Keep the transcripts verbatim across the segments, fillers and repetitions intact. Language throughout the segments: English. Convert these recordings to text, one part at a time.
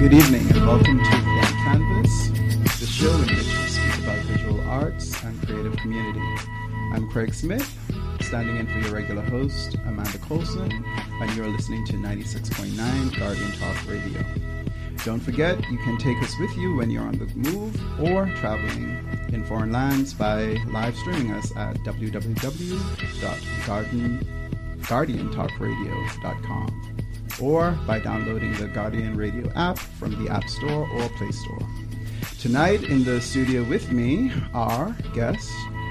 Good evening and welcome to Blank Canvas, the show in which we speak about visual arts and creative community. I'm Craig Smith, standing in for your regular host, Amanda Colson, and you're listening to ninety-six point nine Guardian Talk Radio. Don't forget, you can take us with you when you're on the move or traveling in foreign lands by live streaming us at w w w dot guardian talk radio dot com or by downloading the Guardian Radio app from the App Store or Play Store. Tonight in the studio with me are guests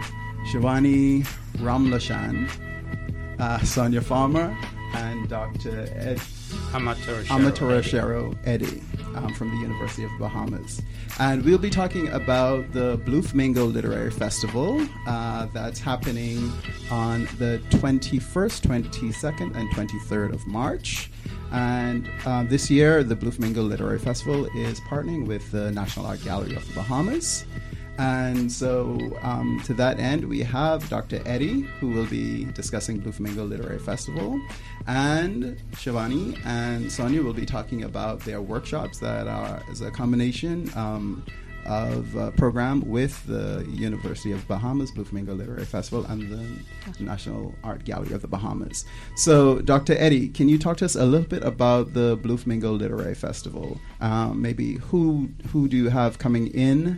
Shivani Ramlashan, uh, Sonia Farmer, and Doctor Ed Amatorashero Eddie um, from the University of Bahamas. And we'll be talking about the Blue Flamingo Literary Festival uh, that's happening on the twenty-first, twenty-second, and twenty-third of March. And uh, this year, the Blue Flamingo Literary Festival is partnering with the National Art Gallery of the Bahamas. And so um, to that end, we have Doctor Eddie, who will be discussing Blue Flamingo Literary Festival, and Shivani and Sonia will be talking about their workshops that are as a combination um, of a program with the University of Bahamas Blue Flamingo Literary Festival and the National Art Gallery of the Bahamas. So, Doctor Eddie, can you talk to us a little bit about the Blue Flamingo Literary Festival? Um, maybe who who do you have coming in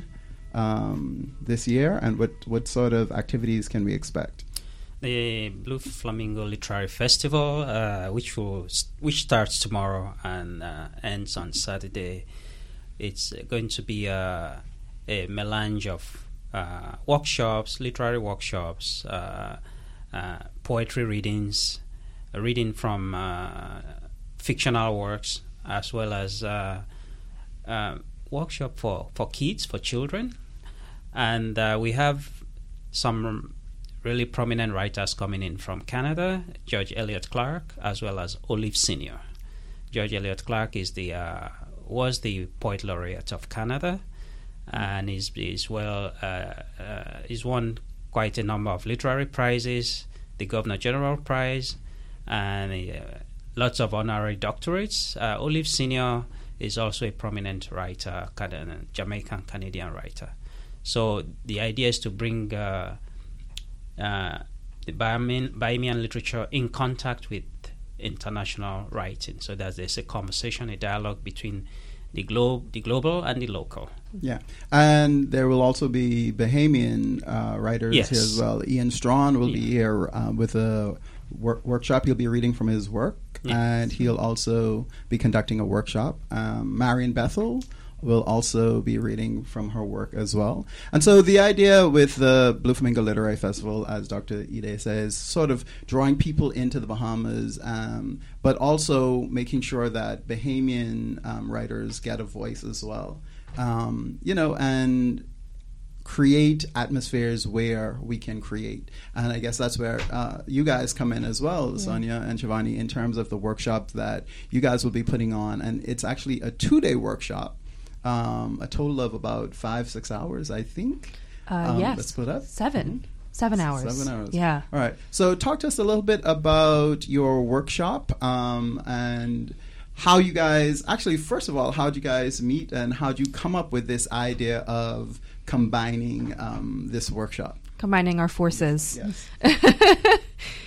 Um, this year, and what, what sort of activities can we expect? The Blue Flamingo Literary Festival, uh, which will which starts tomorrow and uh, ends on Saturday, it's going to be a, a melange of uh, workshops, literary workshops, uh, uh, poetry readings, a reading from uh, fictional works, as well as uh, uh, workshop for, for kids, for children. And uh, we have some really prominent writers coming in from Canada, George Eliot Clarke, as well as Olive Senior George Eliot Clarke is the uh, was the poet laureate of Canada, and is is well uh, uh, he's won quite a number of literary prizes, the Governor General Prize, and uh, lots of honorary doctorates. Uh, Olive Senior is also a prominent writer, Canadian, Jamaican Canadian writer. So the idea is to bring uh, uh, the Bahamian, Bahamian literature in contact with international writing, so that there's a conversation, a dialogue between the globe, the global, and the local. Yeah, and there will also be Bahamian uh, writers yes. here as well. Ian Strawn will yeah. be here uh, with a wor- workshop. He'll be reading from his work, yeah. and he'll also be conducting a workshop. Um, Marion Bethel will also be reading from her work as well. And so the idea with the Blue Flamingo Literary Festival, as Doctor Ide says, sort of drawing people into the Bahamas, um, but also making sure that Bahamian um, writers get a voice as well. Um, you know, and create atmospheres where we can create. And I guess that's where uh, you guys come in as well, yeah. Sonia and Shivani, in terms of the workshop that you guys will be putting on. And it's actually a two-day workshop. Um, a total of about five, six hours, I think. Uh, um, yes. Let's split up. Seven. Mm-hmm. Seven hours. Seven hours. Yeah. All right. So talk to us a little bit about your workshop um, and how you guys, actually, first of all, how did you guys meet and how did you come up with this idea of combining um, this workshop? Combining our forces. Yes.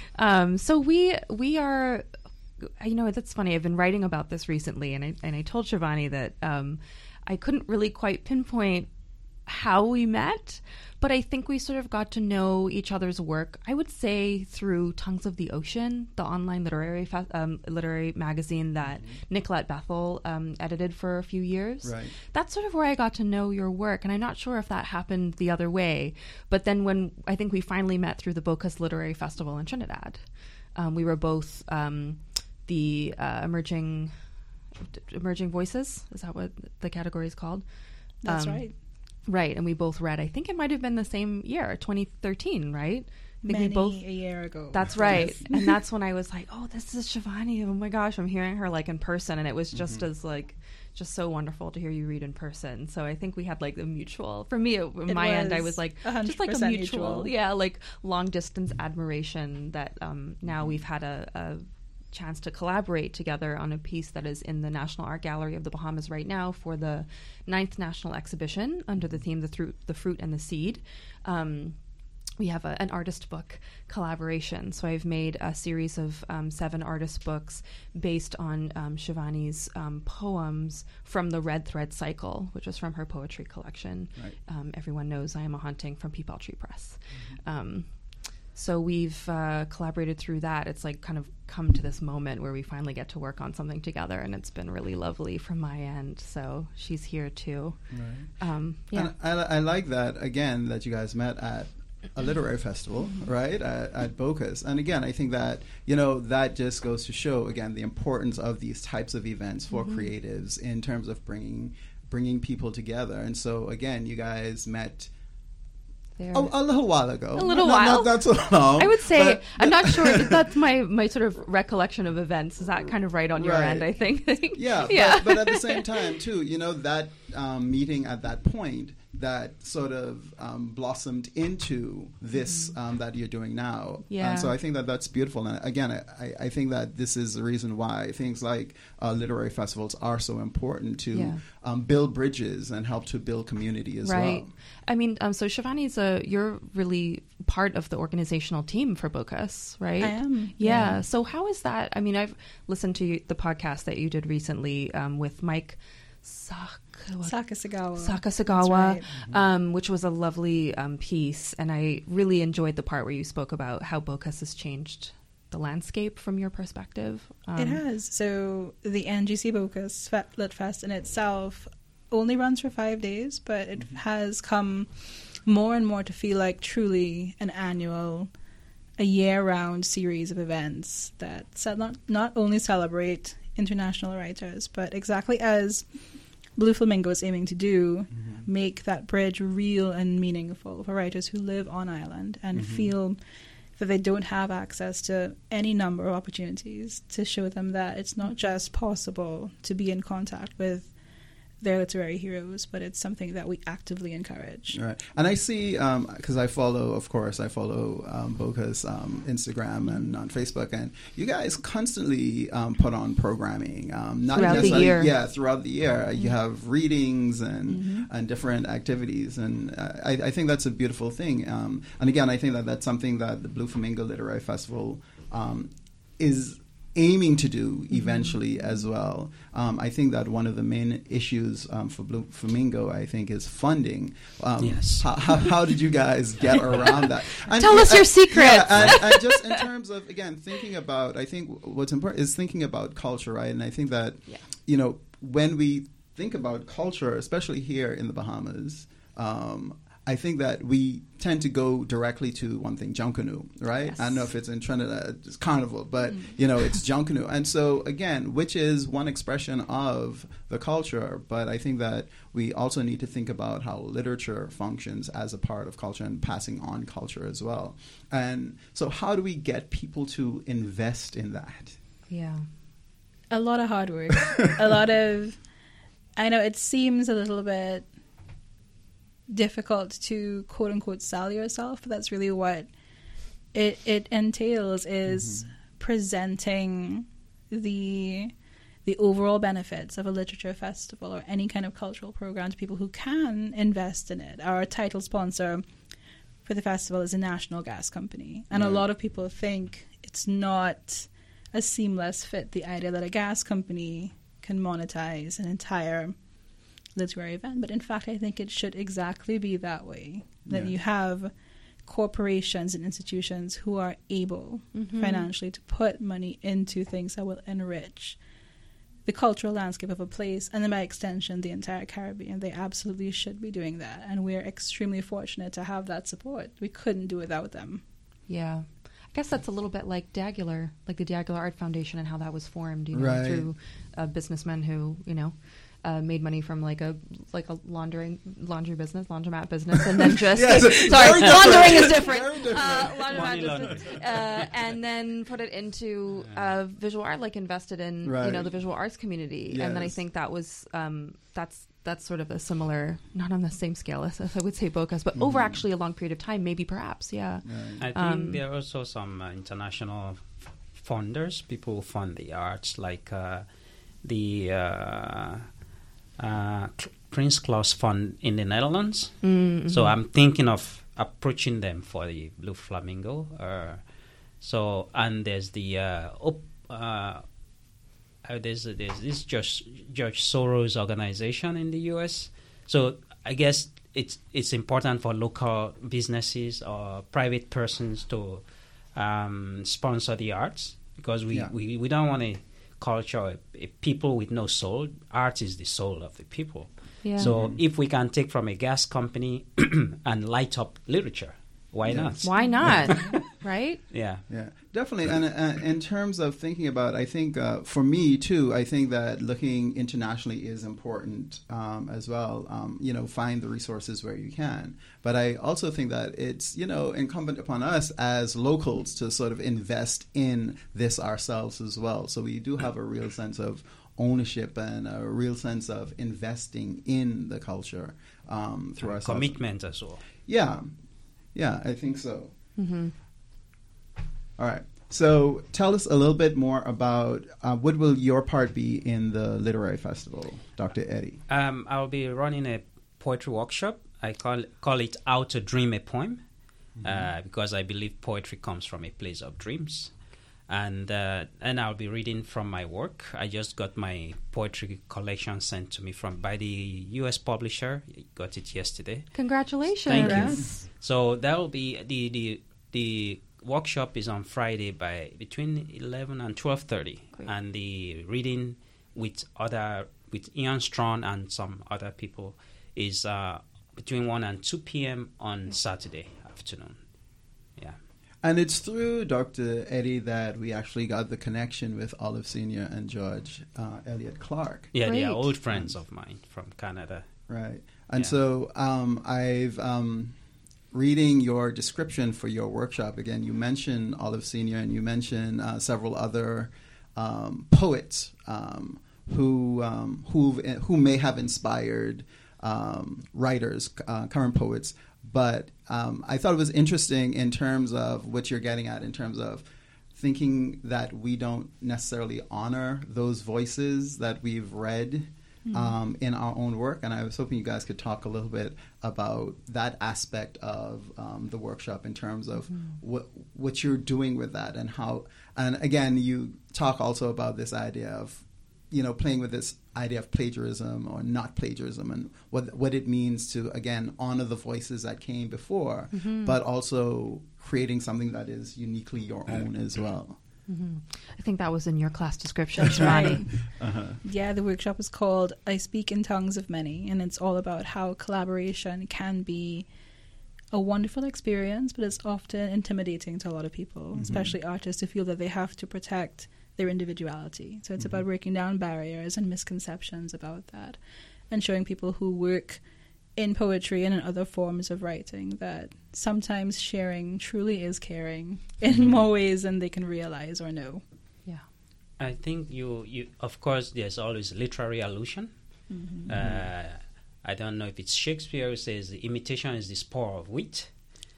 um, so we we are, you know, that's funny. I've been writing about this recently, and I, and I told Shivani that um, I couldn't really quite pinpoint how we met, but I think we sort of got to know each other's work, I would say, through Tongues of the Ocean, the online literary fa- um, literary magazine that mm-hmm. Nicolette Bethel um, edited for a few years. Right. That's sort of where I got to know your work, and I'm not sure if that happened the other way, but then when I think we finally met through the Bocas Literary Festival in Trinidad. Um, we were both um, the uh, emerging emerging voices, is that what the category is called? That's um, right. Right, and we both read, I think it might have been the same year, twenty thirteen, right? I think Many we both, a year ago. That's right. And that's when I was like, oh, this is Shivani. Oh my gosh, I'm hearing her like in person. And it was just mm-hmm. as like, just so wonderful to hear you read in person. So I think we had like a mutual, for me, on my end, I was like, just like a mutual, mutual, yeah, like long distance admiration that um, now we've had a, a chance to collaborate together on a piece that is in the National Art Gallery of the Bahamas right now for the ninth National Exhibition under the theme The, Thru- the Fruit and the Seed. Um, we have a, an artist book collaboration. So I've made a series of um, seven artist books based on um, Shivani's um, poems from the Red Thread Cycle, which is from her poetry collection. Right. Um, everyone knows I Am a Haunting from Peepal Tree Press. Mm-hmm. Um, so we've uh, collaborated through that. It's like kind of come to this moment where we finally get to work on something together, and it's been really lovely from my end. So she's here too. Right. Um, yeah. And I, I like that, again, that you guys met at a literary festival, right, at, at Bocas. And again, I think that, you know, that just goes to show, again, the importance of these types of events for mm-hmm. creatives in terms of bringing bringing people together. And so, again, you guys met a, a little while ago. A little not, while. Not, not so long. I would say, but, I'm not sure if that's my, my sort of recollection of events. Is that kind of right on your right. end, I think? yeah, yeah. But, but at the same time, too, you know, that um, meeting at that point, that sort of um, blossomed into this um, that you're doing now. Yeah. And so I think that that's beautiful. And again, I, I think that this is the reason why things like uh, literary festivals are so important to yeah. um, build bridges and help to build community as right. well. I mean, um, so Shivani's a, you're really part of the organizational team for Bocas, right? I am. Yeah. yeah. So how is that? I mean, I've listened to the podcast that you did recently um, with Mike Sak- Sakasagawa. Sakasagawa, right. um, which was a lovely um, piece. And I really enjoyed the part where you spoke about how Bocas has changed the landscape from your perspective. Um, it has. So the N G C Bocas Lit Fest in itself only runs for five days, but it mm-hmm. has come more and more to feel like truly an annual, a year-round series of events that not, not only celebrate international writers, but exactly as Blue Flamingo is aiming to do, mm-hmm. make that bridge real and meaningful for writers who live on island and mm-hmm. feel that they don't have access to any number of opportunities, to show them that it's not just possible to be in contact with their literary heroes, but it's something that we actively encourage. Right. And I see, because um, I follow, of course, I follow um, Bocas um, Instagram and on Facebook, and you guys constantly um, put on programming. Um, not throughout the year. Yeah, throughout the year. Mm-hmm. You have readings and, mm-hmm. and different activities, and uh, I, I think that's a beautiful thing. Um, and again, I think that that's something that the Blue Flamingo Literary Festival um, is aiming to do eventually mm-hmm. as well. Um, I think that one of the main issues um, for Blue Flamingo, I think, is funding. Um, yes. How, how, how did you guys get around that? And, Tell us and, your secrets. Yeah, and, and just in terms of, again, thinking about, I think what's important is thinking about culture, right? And I think that, yeah. you know, when we think about culture, especially here in the Bahamas, um, I think that we tend to go directly to one thing, Junkanoo, right? Yes. I don't know if it's in Trinidad, it's Carnival, but, mm. you know, it's Junkanoo. And so, again, which is one expression of the culture, but I think that we also need to think about how literature functions as a part of culture and passing on culture as well. And so how do we get people to invest in that? Yeah. A lot of hard work. A lot of, I know it seems a little bit difficult to quote unquote sell yourself, but that's really what it it entails, is mm-hmm. presenting the the overall benefits of a literature festival or any kind of cultural program to people who can invest in it. Our title sponsor for the festival is a national gas company, and right. a lot of people think it's not a seamless fit, the idea that a gas company can monetize an entire literary event, but in fact I think it should exactly be that way, that yeah. you have corporations and institutions who are able mm-hmm. financially to put money into things that will enrich the cultural landscape of a place, and then by extension the entire Caribbean. They absolutely should be doing that, and we're extremely fortunate to have that support. We couldn't do without them. Yeah, I guess that's a little bit like Dagular, like the Dagular Art Foundation and how that was formed, you know, right. through a businessman who, you know, Uh, made money from like a like a laundering laundry business, laundromat business, and then just yes, sorry, laundering is different. Very different. Uh, laundromat business, uh, and then put it into uh, visual art, like invested in right. you know the visual arts community, yes. and then I think that was um, that's that's sort of a similar, not on the same scale as, as I would say Bocas, but mm-hmm. over actually a long period of time, maybe perhaps, yeah. Right. I think um, there are also some uh, international funders, people who fund the arts, like uh, the uh, uh, Prince Claus Fund in the Netherlands. Mm-hmm. So I'm thinking of approaching them for the Blue Flamingo. Uh, so and there's the uh, op- uh, uh, there's there's this George George Soros organization in the U S. So I guess it's it's important for local businesses or private persons to um, sponsor the arts, because we, Yeah. we, we don't want a culture, a, a people with no soul. Art is the soul of the people. Yeah. So if we can take from a gas company and light up literature, why Yes. not? Why not? Right? Yeah. Yeah, definitely. And uh, in terms of thinking about, I think uh, for me too, I think that looking internationally is important um, as well. Um, you know, find the resources where you can. But I also think that it's, you know, incumbent upon us as locals to sort of invest in this ourselves as well. So we do have a real sense of ownership and a real sense of investing in the culture um, through ourselves. Commitment as well. Yeah, yeah, I think so. Mm-hmm. All right. So tell us a little bit more about uh, what will your part be in the literary festival, Doctor Eddie? Um, I'll be running a poetry workshop. I call call it How to Dream a Poem, mm-hmm. uh, because I believe poetry comes from a place of dreams. And uh, and I'll be reading from my work. I just got my poetry collection sent to me from by the U S publisher. Got it yesterday. Congratulations. Thank you. Yes. So that will be the the the workshop is on Friday by between eleven and twelve thirty, and the reading with other with Ian Strong and some other people is uh, between one and two p.m. on Saturday afternoon. Yeah. And it's through Doctor Eddie that we actually got the connection with Olive Senior and George uh, Elliott Clark. Yeah, they are Great. old friends of mine from Canada. Right. And Yeah. so um, I've um, reading your description for your workshop. Again, you mentioned Olive Senior and you mentioned uh, several other um, poets um, who um, who who may have inspired um, writers, uh, current poets. But um, I thought it was interesting in terms of what you're getting at, in terms of thinking that we don't necessarily honor those voices that we've read um, in our own work. And I was hoping you guys could talk a little bit about that aspect of um, the workshop in terms of mm-hmm. what what you're doing with that and how. And again, you talk also about this idea of, you know, playing with this idea of plagiarism or not plagiarism and what what it means to, again, honor the voices that came before, mm-hmm. but also creating something that is uniquely your own as well. Mm-hmm. I think that was in your class description, That's right. uh-huh. Yeah, the workshop is called I Speak in Tongues of Many, and it's all about how collaboration can be a wonderful experience, but it's often intimidating to a lot of people, mm-hmm. especially artists who feel that they have to protect their individuality. So it's mm-hmm. about breaking down barriers and misconceptions about that and showing people who work in poetry and in other forms of writing that sometimes sharing truly is caring in mm-hmm. more ways than they can realize or know. Yeah. I think you, you of course, there's always literary allusion. Mm-hmm. Uh, I don't know if it's Shakespeare who says imitation is the spore of wit.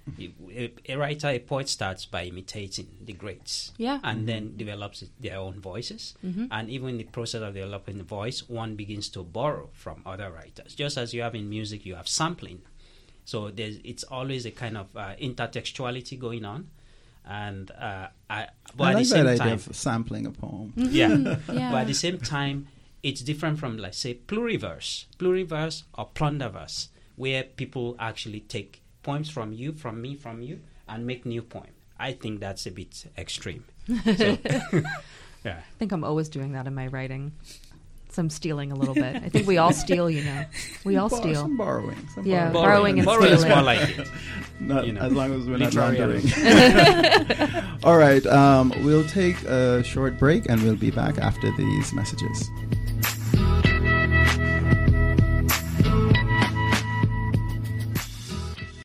A, a writer, a poet starts by imitating the greats, yeah, and mm-hmm. then develops their own voices. Mm-hmm. And even in the process of developing the voice, one begins to borrow from other writers. Just as you have in music, you have sampling. So there's, it's always a kind of uh, intertextuality going on. And uh, I, but I at like the same that time, idea of sampling a poem. Mm-hmm. yeah. yeah. But at the same time, it's different from, like, say, pluriverse, pluriverse or plunderverse, where people actually take poems from you, from me, from you, and make new poem. I think that's a bit extreme. So, yeah. I think I'm always doing that in my writing. So I'm stealing a little bit. I think we all steal, you know. We all Bar- steal. Some borrowing. Some Yeah, borrowing. borrowing and Borrowing is stealing. more like it. Not, you know, as long as we're not literary laundering. All right. Um, we'll take a short break and we'll be back after these messages.